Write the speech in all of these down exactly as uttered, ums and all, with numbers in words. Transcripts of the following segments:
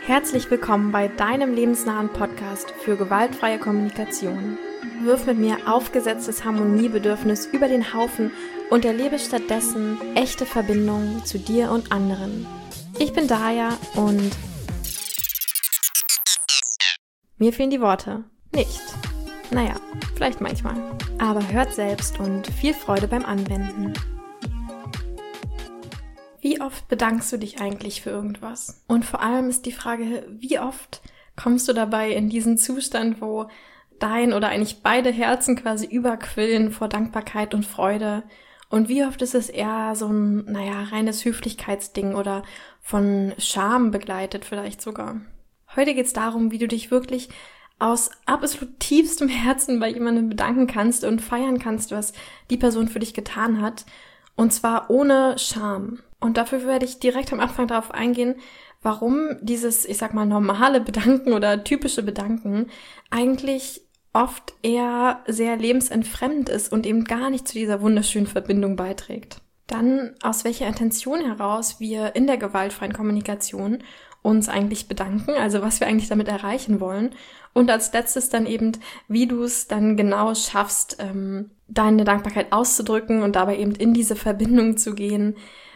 Herzlich willkommen bei deinem lebensnahen Podcast für gewaltfreie Kommunikation. Wirf mit mir aufgesetztes Harmoniebedürfnis über den Haufen und erlebe stattdessen echte Verbindungen zu dir und anderen. Ich bin Daya und mir fehlen die Worte. Nicht. Naja, vielleicht manchmal. Aber hört selbst und viel Freude beim Anwenden. Wie oft bedankst du dich eigentlich für irgendwas? Und vor allem ist die Frage, wie oft kommst du dabei in diesen Zustand, wo dein oder eigentlich beide Herzen quasi überquillen vor Dankbarkeit und Freude? Und wie oft ist es eher so ein, naja, reines Höflichkeitsding oder von Scham begleitet vielleicht sogar? Heute geht es darum, wie du dich wirklich aus absolut tiefstem Herzen bei jemandem bedanken kannst und feiern kannst, was die Person für dich getan hat. Und zwar ohne Scham. Und dafür werde ich direkt am Anfang darauf eingehen, warum dieses, ich sag mal, normale Bedanken oder typische Bedanken eigentlich oft eher sehr lebensentfremdend ist und eben gar nicht zu dieser wunderschönen Verbindung beiträgt. Dann, aus welcher Intention heraus wir in der gewaltfreien Kommunikation uns eigentlich bedanken, also was wir eigentlich damit erreichen wollen. Und als letztes dann eben, wie du es dann genau schaffst, ähm, deine Dankbarkeit auszudrücken und dabei eben in diese Verbindung zu gehen,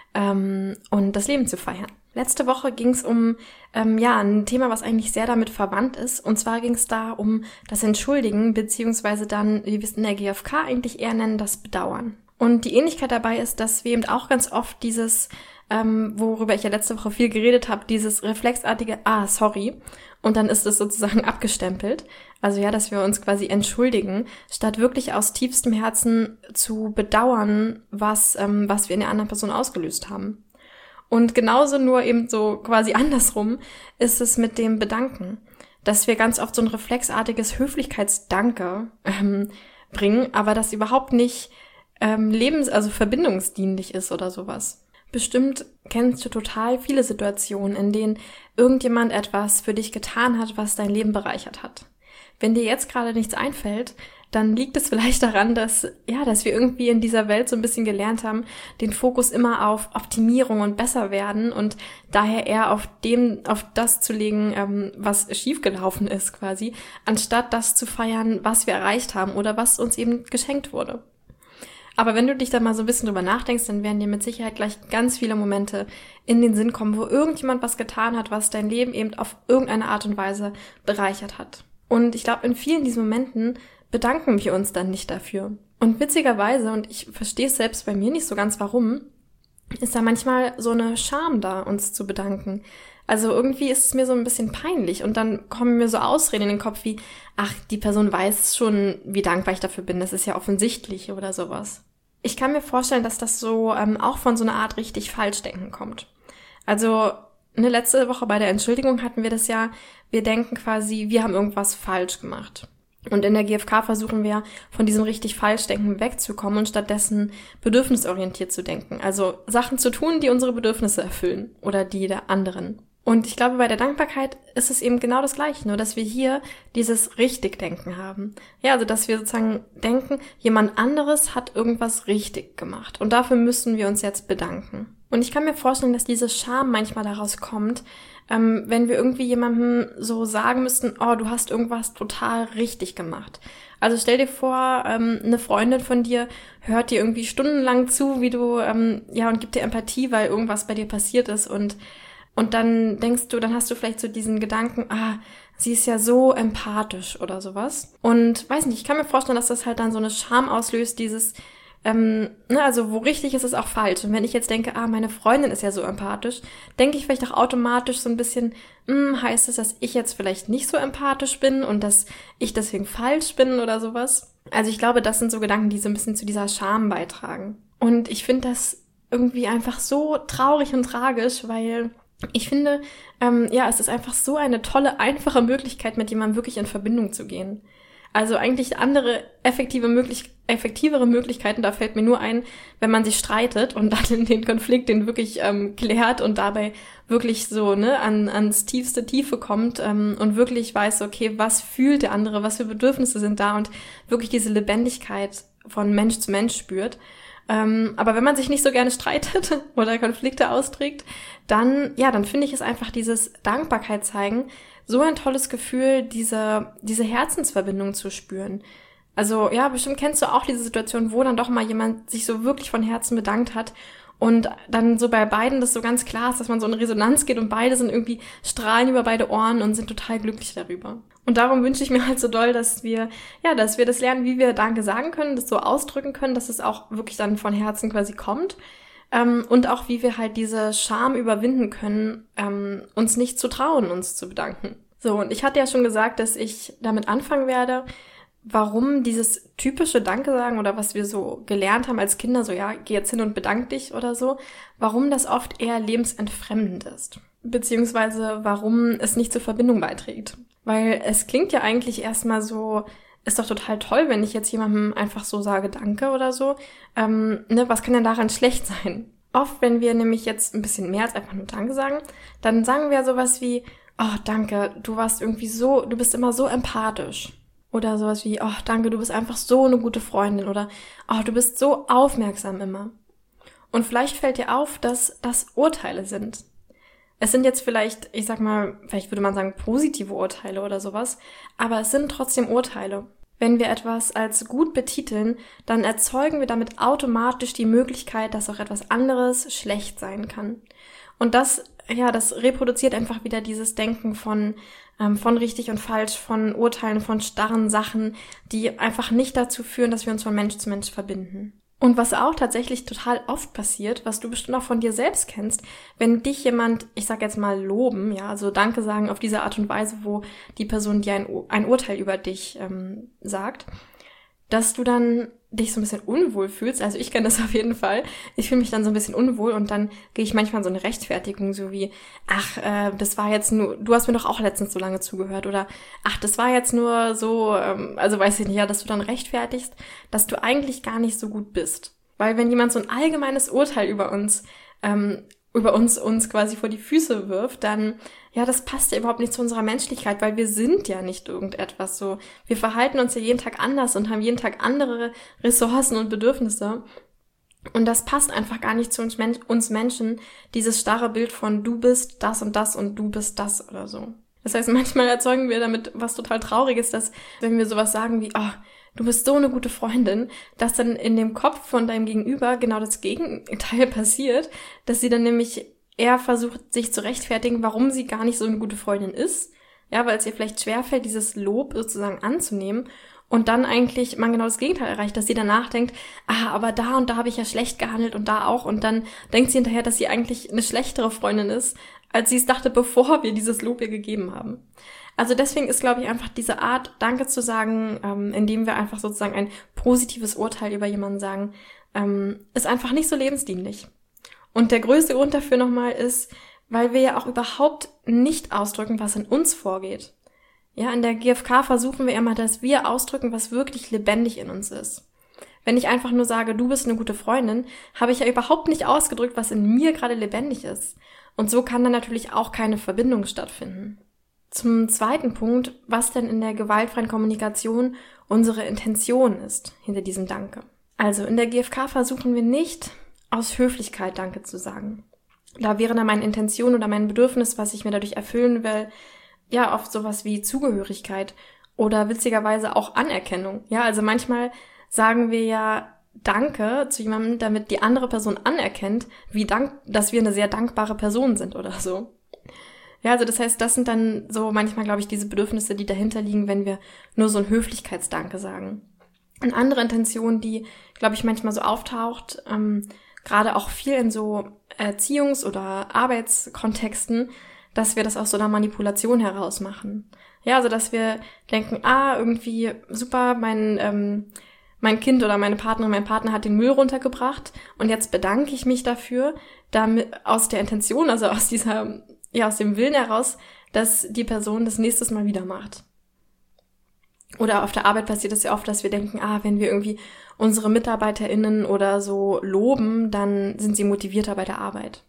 Ähm, und das Leben zu feiern. Letzte Woche ging es um ähm, ja ein Thema, was eigentlich sehr damit verwandt ist. Und zwar ging es da um das Entschuldigen, beziehungsweise dann, wie wir es in der G F K eigentlich eher nennen, das Bedauern. Und die Ähnlichkeit dabei ist, dass wir eben auch ganz oft dieses, ähm, worüber ich ja letzte Woche viel geredet habe, dieses reflexartige, ah, sorry, und dann ist es sozusagen abgestempelt. Also ja, dass wir uns quasi entschuldigen, statt wirklich aus tiefstem Herzen zu bedauern, was ähm, was wir in der anderen Person ausgelöst haben. Und genauso nur eben so quasi andersrum ist es mit dem Bedanken, dass wir ganz oft so ein reflexartiges Höflichkeitsdanke ähm, bringen, aber das überhaupt nicht ähm, lebens-, also verbindungsdienlich ist oder sowas. Bestimmt kennst du total viele Situationen, in denen irgendjemand etwas für dich getan hat, was dein Leben bereichert hat. Wenn dir jetzt gerade nichts einfällt, dann liegt es vielleicht daran, dass ja, dass wir irgendwie in dieser Welt so ein bisschen gelernt haben, den Fokus immer auf Optimierung und besser werden und daher eher auf dem, auf das zu legen, ähm, was schiefgelaufen ist quasi, anstatt das zu feiern, was wir erreicht haben oder was uns eben geschenkt wurde. Aber wenn du dich da mal so ein bisschen drüber nachdenkst, dann werden dir mit Sicherheit gleich ganz viele Momente in den Sinn kommen, wo irgendjemand was getan hat, was dein Leben eben auf irgendeine Art und Weise bereichert hat. Und ich glaube, in vielen diesen Momenten bedanken wir uns dann nicht dafür. Und witzigerweise, und ich verstehe es selbst bei mir nicht so ganz warum, ist da manchmal so eine Scham da, uns zu bedanken. Also irgendwie ist es mir so ein bisschen peinlich und dann kommen mir so Ausreden in den Kopf wie, ach, die Person weiß schon, wie dankbar ich dafür bin, das ist ja offensichtlich oder sowas. Ich kann mir vorstellen, dass das so ähm, auch von so einer Art richtig Falschdenken kommt. Also eine letzte Woche bei der Entschuldigung hatten wir das ja, wir denken quasi, wir haben irgendwas falsch gemacht. Und in der G F K versuchen wir, von diesem richtig Falschdenken wegzukommen und stattdessen bedürfnisorientiert zu denken. Also Sachen zu tun, die unsere Bedürfnisse erfüllen oder die der anderen. Und ich glaube, bei der Dankbarkeit ist es eben genau das Gleiche, nur dass wir hier dieses Richtigdenken haben. Ja, also dass wir sozusagen denken, jemand anderes hat irgendwas richtig gemacht und dafür müssen wir uns jetzt bedanken. Und ich kann mir vorstellen, dass diese Scham manchmal daraus kommt, ähm, wenn wir irgendwie jemandem so sagen müssten, oh, du hast irgendwas total richtig gemacht. Also stell dir vor, ähm, eine Freundin von dir hört dir irgendwie stundenlang zu, wie du, ähm, ja, und gibt dir Empathie, weil irgendwas bei dir passiert ist und Und dann denkst du, dann hast du vielleicht so diesen Gedanken, ah, sie ist ja so empathisch oder sowas. Und weiß nicht, ich kann mir vorstellen, dass das halt dann so eine Scham auslöst, dieses, ähm, ne, also wo richtig ist, ist auch falsch. Und wenn ich jetzt denke, ah, meine Freundin ist ja so empathisch, denke ich vielleicht auch automatisch so ein bisschen, hm, heißt es, dass ich jetzt vielleicht nicht so empathisch bin und dass ich deswegen falsch bin oder sowas. Also ich glaube, das sind so Gedanken, die so ein bisschen zu dieser Scham beitragen. Und ich finde das irgendwie einfach so traurig und tragisch, weil ich finde, ähm, ja, es ist einfach so eine tolle, einfache Möglichkeit, mit jemandem wirklich in Verbindung zu gehen. Also eigentlich andere effektive möglich- effektivere Möglichkeiten, da fällt mir nur ein, wenn man sich streitet und dann in den Konflikt den wirklich ähm, klärt und dabei wirklich so ne an ans tiefste Tiefe kommt ähm, und wirklich weiß, okay, was fühlt der andere, was für Bedürfnisse sind da und wirklich diese Lebendigkeit von Mensch zu Mensch spürt. Ähm, aber wenn man sich nicht so gerne streitet oder Konflikte austrägt, dann, ja, dann finde ich es einfach dieses Dankbarkeit zeigen, so ein tolles Gefühl, diese, diese Herzensverbindung zu spüren. Also, ja, bestimmt kennst du auch diese Situation, wo dann doch mal jemand sich so wirklich von Herzen bedankt hat und dann so bei beiden das so ganz klar ist, dass man so in Resonanz geht und beide sind irgendwie strahlen über beide Ohren und sind total glücklich darüber. Und darum wünsche ich mir halt so doll, dass wir, ja, dass wir das lernen, wie wir Danke sagen können, das so ausdrücken können, dass es auch wirklich dann von Herzen quasi kommt. Ähm, und auch, wie wir halt diese Scham überwinden können, ähm, uns nicht zu trauen, uns zu bedanken. So, und ich hatte ja schon gesagt, dass ich damit anfangen werde, warum dieses typische Danke sagen oder was wir so gelernt haben als Kinder, so ja, geh jetzt hin und bedank dich oder so, warum das oft eher lebensentfremdend ist. Beziehungsweise warum es nicht zur Verbindung beiträgt. Weil es klingt ja eigentlich erstmal so, ist doch total toll, wenn ich jetzt jemandem einfach so sage Danke oder so. Ähm, ne, was kann denn daran schlecht sein? Oft, wenn wir nämlich jetzt ein bisschen mehr als einfach nur Danke sagen, dann sagen wir sowas wie, oh, danke, du warst irgendwie so, du bist immer so empathisch. Oder sowas wie, oh, danke, du bist einfach so eine gute Freundin. Oder, oh, du bist so aufmerksam immer. Und vielleicht fällt dir auf, dass das Urteile sind. Es sind jetzt vielleicht, ich sag mal, vielleicht würde man sagen positive Urteile oder sowas, aber es sind trotzdem Urteile. Wenn wir etwas als gut betiteln, dann erzeugen wir damit automatisch die Möglichkeit, dass auch etwas anderes schlecht sein kann. Und das, ja, das reproduziert einfach wieder dieses Denken von, ähm, von richtig und falsch, von Urteilen, von starren Sachen, die einfach nicht dazu führen, dass wir uns von Mensch zu Mensch verbinden. Und was auch tatsächlich total oft passiert, was du bestimmt auch von dir selbst kennst, wenn dich jemand, ich sag jetzt mal loben, ja, also Danke sagen auf diese Art und Weise, wo die Person dir ein, ein Urteil über dich ähm, sagt, dass du dann dich so ein bisschen unwohl fühlst. Also ich kenne das auf jeden Fall. Ich fühle mich dann so ein bisschen unwohl und dann gehe ich manchmal in so eine Rechtfertigung, so wie, ach, äh, das war jetzt nur, du hast mir doch auch letztens so lange zugehört oder ach, das war jetzt nur so, ähm, also weiß ich nicht, ja, dass du dann rechtfertigst, dass du eigentlich gar nicht so gut bist. Weil wenn jemand so ein allgemeines Urteil über uns, ähm, über uns, uns quasi vor die Füße wirft, dann, ja, das passt ja überhaupt nicht zu unserer Menschlichkeit, weil wir sind ja nicht irgendetwas so. Wir verhalten uns ja jeden Tag anders und haben jeden Tag andere Ressourcen und Bedürfnisse. Und das passt einfach gar nicht zu uns, Men- uns Menschen, dieses starre Bild von du bist das und das und du bist das oder so. Das heißt, manchmal erzeugen wir damit was total Trauriges, dass wenn wir sowas sagen wie, oh, du bist so eine gute Freundin, dass dann in dem Kopf von deinem Gegenüber genau das Gegenteil passiert, dass sie dann nämlich eher versucht, sich zu rechtfertigen, warum sie gar nicht so eine gute Freundin ist, ja, weil es ihr vielleicht schwerfällt, dieses Lob sozusagen anzunehmen und dann eigentlich man genau das Gegenteil erreicht, dass sie danach denkt, ah, aber da und da habe ich ja schlecht gehandelt und da auch und dann denkt sie hinterher, dass sie eigentlich eine schlechtere Freundin ist, als sie es dachte, bevor wir dieses Lob ihr gegeben haben. Also deswegen ist, glaube ich, einfach diese Art, Danke zu sagen, ähm, indem wir einfach sozusagen ein positives Urteil über jemanden sagen, ähm, ist einfach nicht so lebensdienlich. Und der größte Grund dafür nochmal ist, weil wir ja auch überhaupt nicht ausdrücken, was in uns vorgeht. Ja, in der G F K versuchen wir immer, dass wir ausdrücken, was wirklich lebendig in uns ist. Wenn ich einfach nur sage, du bist eine gute Freundin, habe ich ja überhaupt nicht ausgedrückt, was in mir gerade lebendig ist. Und so kann dann natürlich auch keine Verbindung stattfinden. Zum zweiten Punkt, was denn in der gewaltfreien Kommunikation unsere Intention ist hinter diesem Danke. Also in der G F K versuchen wir nicht, aus Höflichkeit Danke zu sagen. Da wäre dann meine Intention oder mein Bedürfnis, was ich mir dadurch erfüllen will, ja oft sowas wie Zugehörigkeit oder witzigerweise auch Anerkennung. Ja, also manchmal sagen wir ja Danke zu jemandem, damit die andere Person anerkennt, wie dank, dass wir eine sehr dankbare Person sind oder so. Ja, also das heißt, das sind dann so manchmal, glaube ich, diese Bedürfnisse, die dahinter liegen, wenn wir nur so ein Höflichkeitsdanke sagen. Eine andere Intention, die, glaube ich, manchmal so auftaucht, ähm, gerade auch viel in so Erziehungs- oder Arbeitskontexten, dass wir das aus so einer Manipulation heraus machen. Ja, also dass wir denken, ah, irgendwie super, mein ähm, mein Kind oder meine Partnerin, mein Partner hat den Müll runtergebracht und jetzt bedanke ich mich dafür, damit aus der Intention, also aus dieser, ja, aus dem Willen heraus, dass die Person das nächstes Mal wieder macht. Oder auf der Arbeit passiert es ja oft, dass wir denken, ah, wenn wir irgendwie unsere MitarbeiterInnen oder so loben, dann sind sie motivierter bei der Arbeit.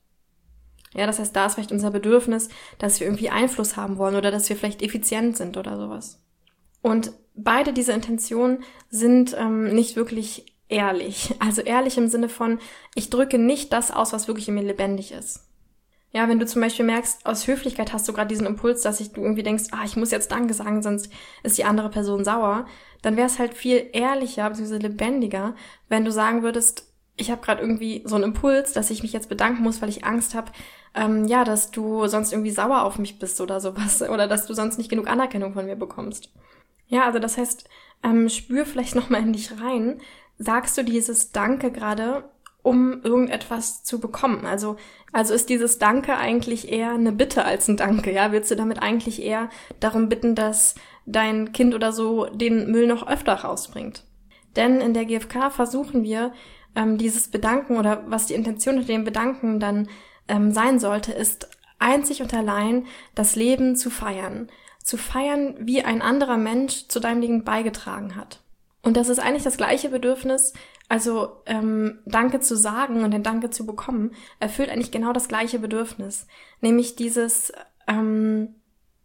Ja, das heißt, da ist vielleicht unser Bedürfnis, dass wir irgendwie Einfluss haben wollen oder dass wir vielleicht effizient sind oder sowas. Und beide diese Intentionen sind ähm, nicht wirklich ehrlich. Also ehrlich im Sinne von, ich drücke nicht das aus, was wirklich in mir lebendig ist. Ja, wenn du zum Beispiel merkst, aus Höflichkeit hast du gerade diesen Impuls, dass ich, du irgendwie denkst, ah, ich muss jetzt Danke sagen, sonst ist die andere Person sauer, dann wäre es halt viel ehrlicher bzw. lebendiger, wenn du sagen würdest, ich habe gerade irgendwie so einen Impuls, dass ich mich jetzt bedanken muss, weil ich Angst habe, ähm, ja, dass du sonst irgendwie sauer auf mich bist oder sowas oder dass du sonst nicht genug Anerkennung von mir bekommst. Ja, also das heißt, ähm, spür vielleicht nochmal in dich rein, sagst du dieses Danke gerade, um irgendetwas zu bekommen. Also, also ist dieses Danke eigentlich eher eine Bitte als ein Danke, ja? Willst du damit eigentlich eher darum bitten, dass dein Kind oder so den Müll noch öfter rausbringt? Denn in der G F K versuchen wir, ähm, dieses Bedanken oder was die Intention hinter dem Bedanken dann ähm, sein sollte, ist einzig und allein das Leben zu feiern. Zu feiern, wie ein anderer Mensch zu deinem Leben beigetragen hat. Und das ist eigentlich das gleiche Bedürfnis, also ähm, Danke zu sagen und ein Danke zu bekommen, erfüllt eigentlich genau das gleiche Bedürfnis. Nämlich dieses, ähm,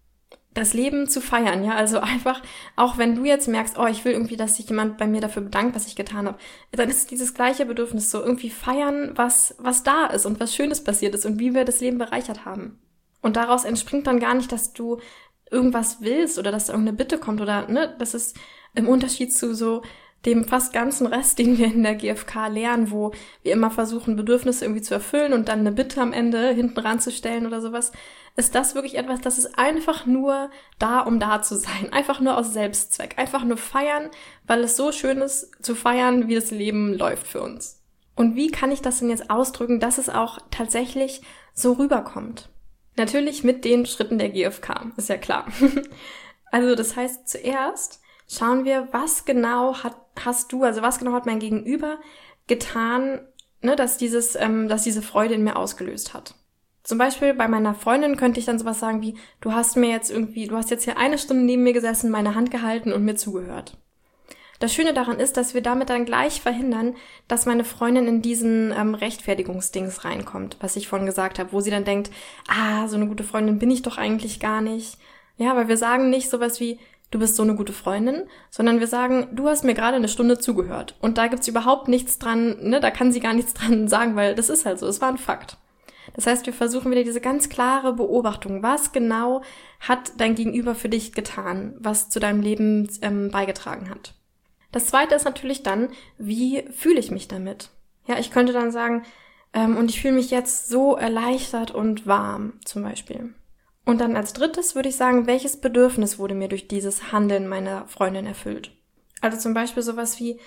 das Leben zu feiern, ja, also einfach, auch wenn du jetzt merkst, oh, ich will irgendwie, dass sich jemand bei mir dafür bedankt, was ich getan habe, dann ist dieses gleiche Bedürfnis so, irgendwie feiern, was was da ist und was Schönes passiert ist und wie wir das Leben bereichert haben. Und daraus entspringt dann gar nicht, dass du irgendwas willst oder dass da irgendeine Bitte kommt oder, ne, das ist im Unterschied zu so dem fast ganzen Rest, den wir in der G F K lernen, wo wir immer versuchen, Bedürfnisse irgendwie zu erfüllen und dann eine Bitte am Ende hinten ranzustellen oder sowas, ist das wirklich etwas, das ist einfach nur da, um da zu sein. Einfach nur aus Selbstzweck. Einfach nur feiern, weil es so schön ist, zu feiern, wie das Leben läuft für uns. Und wie kann ich das denn jetzt ausdrücken, dass es auch tatsächlich so rüberkommt? Natürlich mit den Schritten der G F K, ist ja klar. Also das heißt, zuerst schauen wir, was genau hat, hast du, also was genau hat mein Gegenüber getan, ne, dass dieses, ähm, dass diese Freude in mir ausgelöst hat. Zum Beispiel bei meiner Freundin könnte ich dann sowas sagen wie, du hast mir jetzt irgendwie, du hast jetzt hier eine Stunde neben mir gesessen, meine Hand gehalten und mir zugehört. Das Schöne daran ist, dass wir damit dann gleich verhindern, dass meine Freundin in diesen ähm, Rechtfertigungsdings reinkommt, was ich vorhin gesagt habe, wo sie dann denkt, ah, so eine gute Freundin bin ich doch eigentlich gar nicht. Ja, weil wir sagen nicht sowas wie, du bist so eine gute Freundin, sondern wir sagen, du hast mir gerade eine Stunde zugehört. Und da gibt's überhaupt nichts dran, ne, da kann sie gar nichts dran sagen, weil das ist halt so, es war ein Fakt. Das heißt, wir versuchen wieder diese ganz klare Beobachtung. Was genau hat dein Gegenüber für dich getan, was zu deinem Leben ähm, beigetragen hat? Das Zweite ist natürlich dann, wie fühle ich mich damit? Ja, ich könnte dann sagen, ähm, und ich fühle mich jetzt so erleichtert und warm, zum Beispiel. Und dann als Drittes würde ich sagen, welches Bedürfnis wurde mir durch dieses Handeln meiner Freundin erfüllt? Also zum Beispiel sowas wie,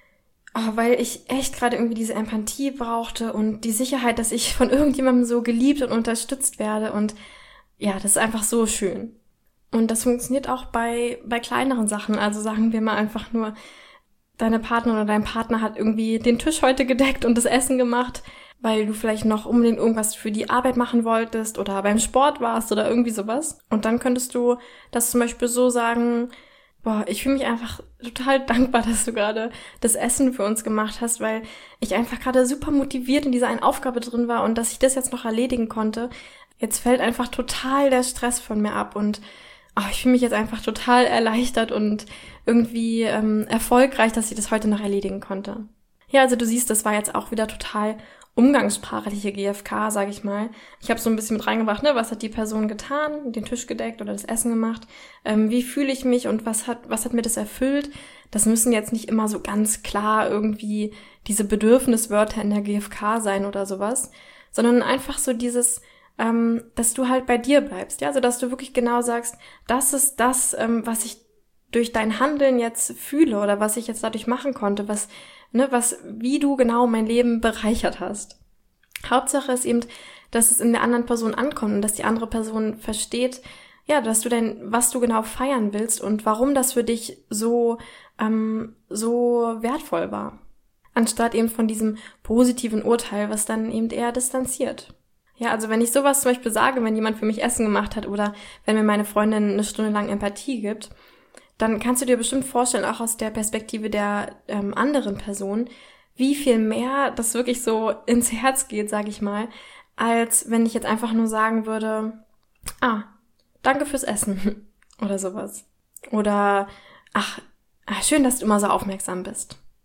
oh, weil ich echt gerade irgendwie diese Empathie brauchte und die Sicherheit, dass ich von irgendjemandem so geliebt und unterstützt werde und ja, das ist einfach so schön. Und das funktioniert auch bei bei kleineren Sachen, also sagen wir mal einfach nur, deine Partnerin oder dein Partner hat irgendwie den Tisch heute gedeckt und das Essen gemacht, weil du vielleicht noch unbedingt irgendwas für die Arbeit machen wolltest oder beim Sport warst oder irgendwie sowas. Und dann könntest du das zum Beispiel so sagen, boah, ich fühle mich einfach total dankbar, dass du gerade das Essen für uns gemacht hast, weil ich einfach gerade super motiviert in dieser einen Aufgabe drin war und dass ich das jetzt noch erledigen konnte. Jetzt fällt einfach total der Stress von mir ab und oh, ich fühle mich jetzt einfach total erleichtert und irgendwie ähm, erfolgreich, dass ich das heute noch erledigen konnte. Ja, also du siehst, das war jetzt auch wieder total umgangssprachliche G F K, sage ich mal. Ich habe so ein bisschen mit reingebracht, ne, was hat die Person getan, den Tisch gedeckt oder das Essen gemacht, ähm, wie fühle ich mich und was hat was hat mir das erfüllt. Das müssen jetzt nicht immer so ganz klar irgendwie diese Bedürfniswörter in der G F K sein oder sowas, sondern einfach so dieses, ähm, dass du halt bei dir bleibst, ja, also dass du wirklich genau sagst, das ist das, ähm, was ich durch dein Handeln jetzt fühle oder was ich jetzt dadurch machen konnte, was ne, was, wie du genau mein Leben bereichert hast. Hauptsache ist eben, dass es in der anderen Person ankommt und dass die andere Person versteht, ja, dass du denn, was du genau feiern willst und warum das für dich so, ähm, so wertvoll war. Anstatt eben von diesem positiven Urteil, was dann eben eher distanziert. Ja, also wenn ich sowas zum Beispiel sage, wenn jemand für mich Essen gemacht hat oder wenn mir meine Freundin eine Stunde lang Empathie gibt, dann kannst du dir bestimmt vorstellen, auch aus der Perspektive der ähm, anderen Person, wie viel mehr das wirklich so ins Herz geht, sag ich mal, als wenn ich jetzt einfach nur sagen würde, ah, danke fürs Essen oder sowas. Oder, ach, ach schön, dass du immer so aufmerksam bist.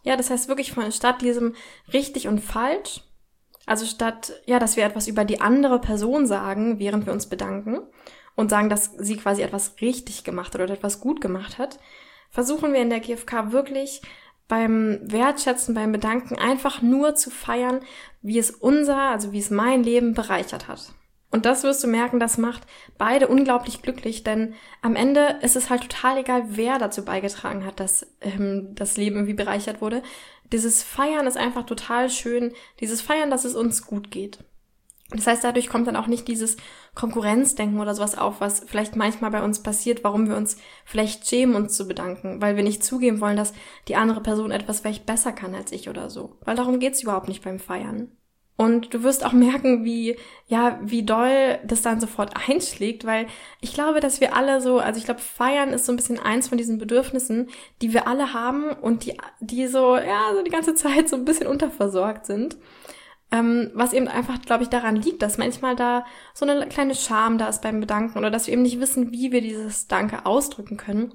Ja, das heißt wirklich von statt diesem richtig und falsch, also statt, ja, dass wir etwas über die andere Person sagen, während wir uns bedanken und sagen, dass sie quasi etwas richtig gemacht hat oder etwas gut gemacht hat, versuchen wir in der G F K wirklich beim Wertschätzen, beim Bedanken einfach nur zu feiern, wie es unser, also wie es mein Leben bereichert hat. Und das wirst du merken, das macht beide unglaublich glücklich, denn am Ende ist es halt total egal, wer dazu beigetragen hat, dass ähm, das Leben irgendwie bereichert wurde. Dieses Feiern ist einfach total schön, dieses Feiern, dass es uns gut geht. Das heißt, dadurch kommt dann auch nicht dieses Konkurrenzdenken oder sowas auf, was vielleicht manchmal bei uns passiert, warum wir uns vielleicht schämen, uns zu bedanken, weil wir nicht zugeben wollen, dass die andere Person etwas vielleicht besser kann als ich oder so. Weil darum geht's überhaupt nicht beim Feiern. Und du wirst auch merken, wie, ja, wie doll das dann sofort einschlägt, weil ich glaube, dass wir alle so, also ich glaube, Feiern ist so ein bisschen eins von diesen Bedürfnissen, die wir alle haben und die, die so, ja, so die ganze Zeit so ein bisschen unterversorgt sind. Ähm, was eben einfach, glaube ich, daran liegt, dass manchmal da so eine kleine Scham da ist beim Bedanken oder dass wir eben nicht wissen, wie wir dieses Danke ausdrücken können.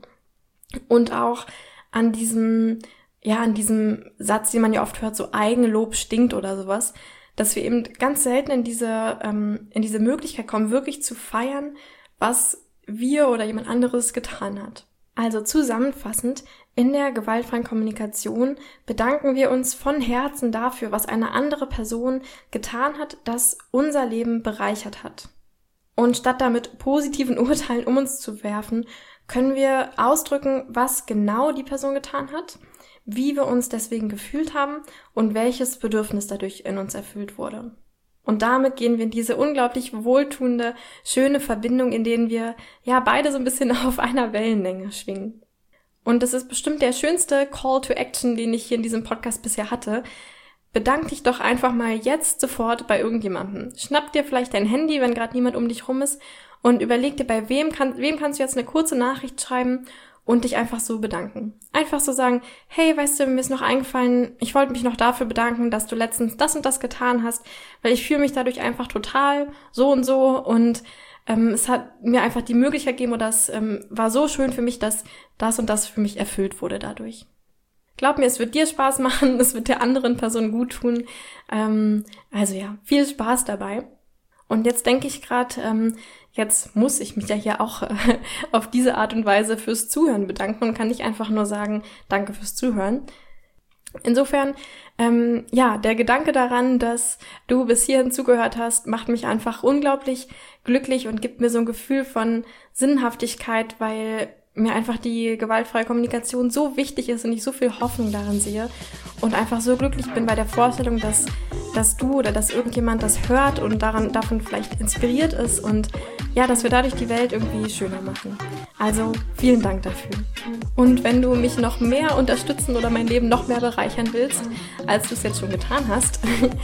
Und auch an diesem, ja, an diesem Satz, den man ja oft hört, so Eigenlob stinkt oder sowas, dass wir eben ganz selten in diese, ähm, in diese Möglichkeit kommen, wirklich zu feiern, was wir oder jemand anderes getan hat. Also zusammenfassend, in der gewaltfreien Kommunikation bedanken wir uns von Herzen dafür, was eine andere Person getan hat, das unser Leben bereichert hat. Und statt damit positiven Urteilen um uns zu werfen, können wir ausdrücken, was genau die Person getan hat, wie wir uns deswegen gefühlt haben und welches Bedürfnis dadurch in uns erfüllt wurde. Und damit gehen wir in diese unglaublich wohltuende, schöne Verbindung, in denen wir ja beide so ein bisschen auf einer Wellenlänge schwingen. Und das ist bestimmt der schönste Call to Action, den ich hier in diesem Podcast bisher hatte. Bedank dich doch einfach mal jetzt sofort bei irgendjemandem. Schnapp dir vielleicht dein Handy, wenn gerade niemand um dich rum ist, und überleg dir, bei wem, kann, wem kannst du jetzt eine kurze Nachricht schreiben und dich einfach so bedanken. Einfach so sagen, hey, weißt du, mir ist noch eingefallen, ich wollte mich noch dafür bedanken, dass du letztens das und das getan hast, weil ich fühle mich dadurch einfach total so und so und ähm, es hat mir einfach die Möglichkeit gegeben oder es ähm, war so schön für mich, dass das und das für mich erfüllt wurde dadurch. Glaub mir, es wird dir Spaß machen, es wird der anderen Person gut tun. Ähm, also ja, viel Spaß dabei. Und jetzt denke ich gerade, ähm, jetzt muss ich mich ja hier auch äh, auf diese Art und Weise fürs Zuhören bedanken und kann nicht einfach nur sagen, danke fürs Zuhören. Insofern, ähm, ja, der Gedanke daran, dass du bis hierhin zugehört hast, macht mich einfach unglaublich glücklich und gibt mir so ein Gefühl von Sinnhaftigkeit, weil mir einfach die gewaltfreie Kommunikation so wichtig ist und ich so viel Hoffnung darin sehe und einfach so glücklich bin bei der Vorstellung, dass, dass du oder dass irgendjemand das hört und daran, davon vielleicht inspiriert ist und ja, dass wir dadurch die Welt irgendwie schöner machen. Also vielen Dank dafür. Und wenn du mich noch mehr unterstützen oder mein Leben noch mehr bereichern willst, als du es jetzt schon getan hast,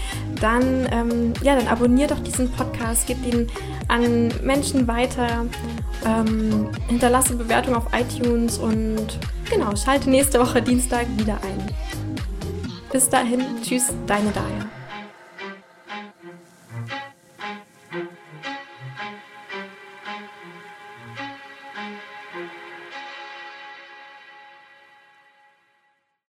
dann, ähm, ja, dann abonnier doch diesen Podcast, gib ihn an Menschen weiter, ähm, hinterlasse Bewertung auf iTunes und genau, schalte nächste Woche Dienstag wieder ein. Bis dahin, tschüss, deine Daya.